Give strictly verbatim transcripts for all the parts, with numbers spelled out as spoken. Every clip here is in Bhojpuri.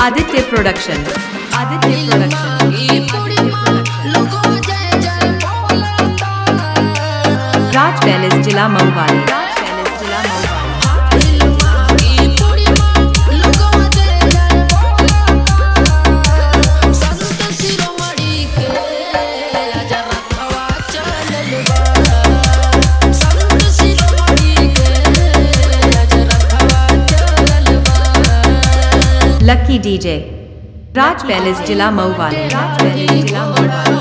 Aditya production Aditya production Raj palace जिला मऊवाली राज पैलेस जिला लकी डीजे राज पैलेस जिला मऊवाली राज पैलेस जिला Mauwali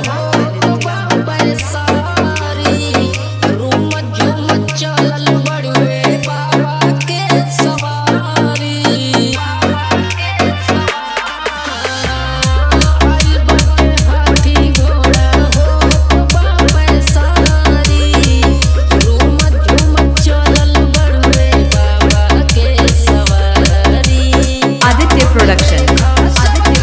production Aditya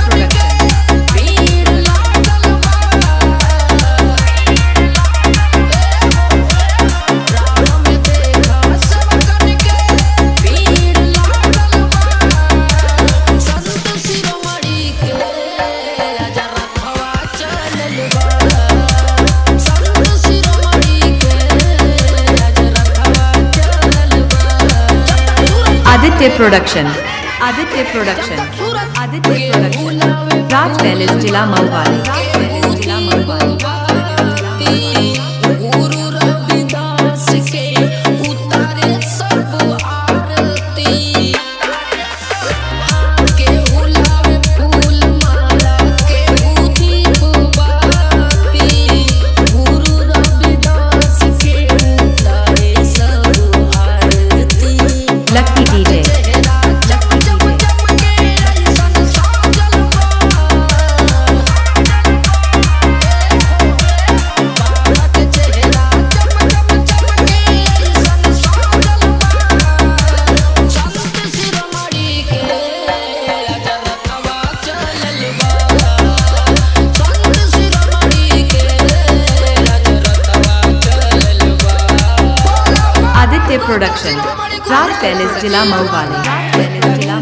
production Aditya production Aditya production Raj palace जिला मऊवाली राज पैलेस जिला Mauwali lucky DJ production Raj palace जिला मऊवाली राज पैलेस जिला